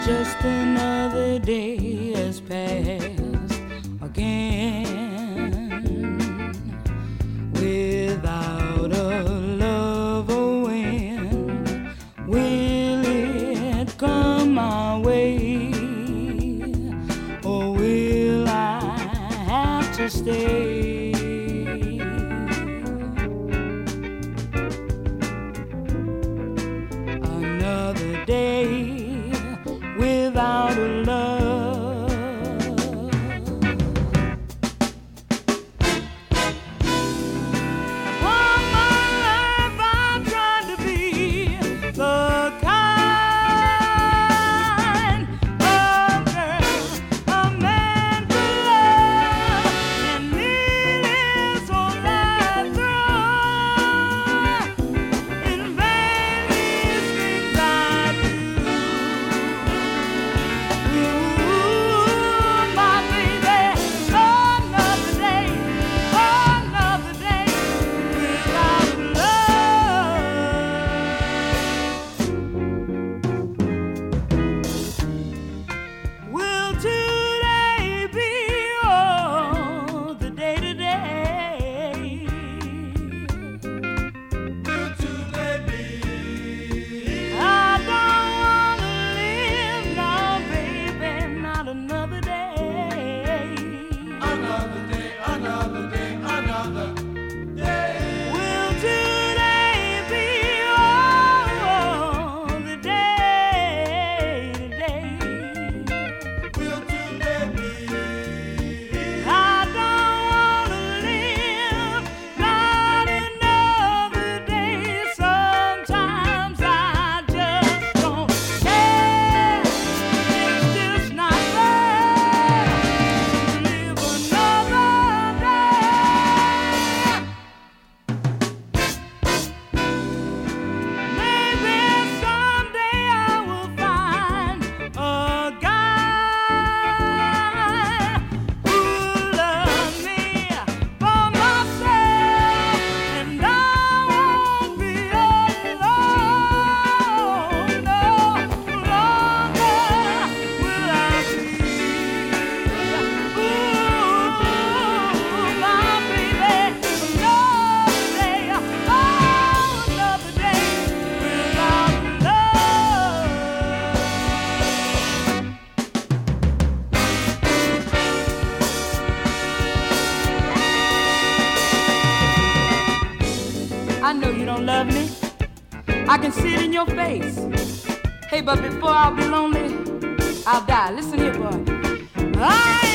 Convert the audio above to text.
just another day has passed again without a love. Oh, when will it come my way, or will I have to stay? Another day without a love. All my life I've tried to be the kind of girl a man could love, and it is all I throw. In vain these things I do. My baby, another day without love. Will today be the day today? Will today be? I don't wanna live now, baby, not another day. Another day, another day, another day. Will today be the day today? Will today be? I don't wanna live not another day. Sometimes I just don't care. It's just not fair to live another day. Maybe someday I will find a guy who'll love me for myself, and I won't be alone no longer. Will I feel? Ooh, my baby, another day, another day without love. I know you don't love me. I can see it in your face. Hey, but before I'll be lonely, I'll die. Listen here, boy. I